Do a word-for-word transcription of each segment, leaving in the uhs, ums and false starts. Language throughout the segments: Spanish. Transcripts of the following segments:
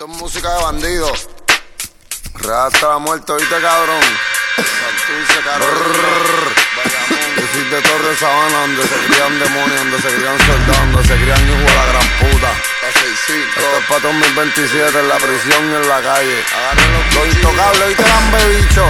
Esto es música de bandido. Real hasta la muerte, ¿viste, cabrón? Santurce, cabrón. Yo soy de Torre Sabana, donde se crían demonios, donde se crían soldados, donde se crían hijos a la gran puta. Esto es para dos mil veintisiete, en la prisión y en la calle. Los intocables, ¿viste, lambebicho?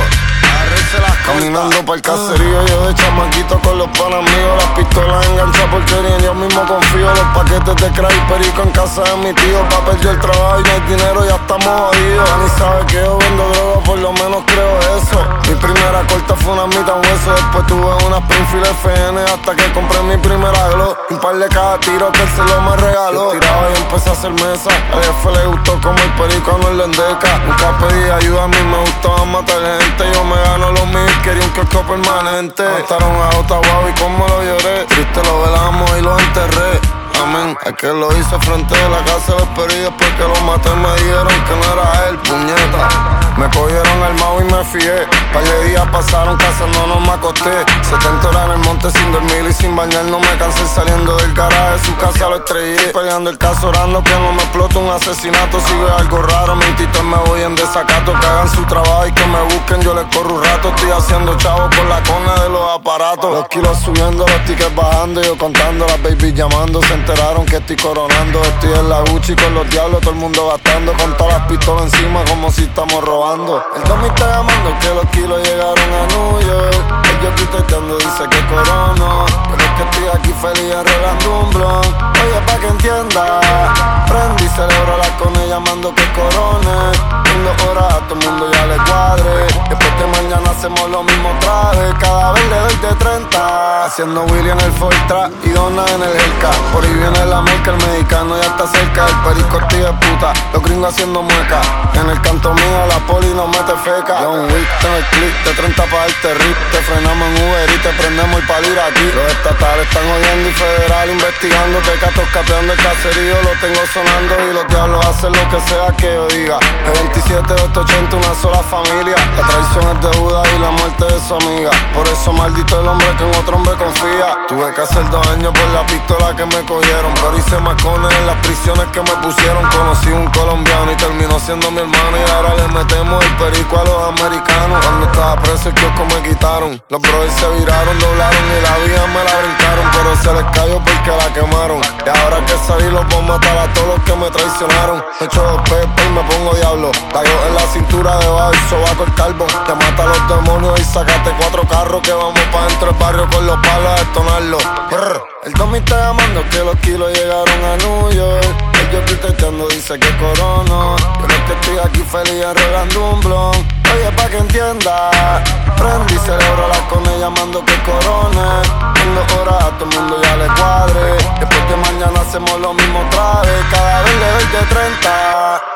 Caminando por el caserío, yo de chamaquito con los panas míos. Las pistolas enganchadas porque ni yo mismo confío. Los paquetes de crack y perico en casa de mi tío. Pa' perder el trabajo y no hay dinero, ya estamos jodidos. Ya ni sabe que yo vendo droga, por lo menos creo eso. Mi primera corta fue una mitad hueso. Después tuve una Springfield F N hasta que compré mi primera Glock. Un par de cada tiro que él se lo me regaló. Yo tiraba y empecé a hacer mesa. Al jefe le gustó como el perico no el lendeca. Nunca pedí ayuda, a mí me gustaba matar gente. Yo me gano los mil, quería un kiosco permanente. Mataron a Otahuao y como lo lloré. Triste lo velamos y lo enterré. Amén. Es que lo hice frente de la casa de los perillos porque lo maté. Me dijeron que no era él, puñeta. Me cogieron armado y me fié. Par de días pasaron cazándonos, me acosté. setenta horas en el monte sin dormir y sin bañar. No me cansé saliendo del garaje, su casa lo estrellé. Peleando el caso, orando que no me explote un asesinato. Si ve algo raro, mentito, me voy en desacato. Que hagan su trabajo y que me busquen, yo les corro un rato. Estoy haciendo chavo por la cona de los aparatos. Los kilos subiendo, los tickets bajando. Yo contando, las babies llamando. Se enteraron que estoy coronando. Estoy en la Gucci con los diablos, todo el mundo gastando. Con todas las pistolas encima como si estamos robando. El Tommy está llamando que los kilos llegaron a New York. El yo tuiteando dice que corono. Pero es que estoy aquí feliz arreglando un blon. Oye, pa' que entienda, prendí cerebro la cone llamando que corone. En dos horas a todo el mundo ya le cuadre. Después de mañana hacemos lo mismo otra vez. Cada vez le doy de treinta. Haciendo Willy en el Fortra y Donna en el Hellcat. Por ahí viene la merca, el mexicano ya está cerca. El perico tío de puta, los gringos haciendo mueca. En el canto mío la poli nos mete feca. John Wick, ten el click de treinta pa' darte rip. Te frenamos en Uber y te prendemos el palir aquí. Los estatales están oyendo y federal investigando. Tecatos capeando el caserío, lo tengo sonando. Y los diablos hacen lo que sea que yo diga. El veintisiete de ochenta, una sola familia. La traición es de Judas y la muerte de su amiga. Por eso maldito el hombre que en otro hombre confía. Tuve que hacer dos años por la pistola que me cogieron. Pero hice macones en las prisiones que me pusieron. Conocí un colombiano y terminó siendo mi hermano. Y ahora le metemos el perico a los americanos. Cuando estaba preso el kiosco me quitaron. Los brothers se viraron, doblaron y la vida me la brincaron. Pero se les cayó porque la quemaron. Y ahora que salí los voy a matar a todos los que me traicionaron. Me echo dos pepas y me pongo diablo. Caigo en la cintura debajo el sobaco el carbón. Te mata a los demonios y sacate cuatro carros. Que vamos pa' dentro del barrio con los palos a detonarlo. Brr. El Tommy está llamando que los kilos llegaron a New York. El yo tuiteando dice que corono. Yo no es que estoy aquí feliz arreglando un blon. Oye, pa' que entienda, prendí cerebro la cone llamando que corone. En dos horas a todo el mundo ya le cuadre. Después de mañana hacemos lo mismo otra vez. Cada vez le doy de treinta.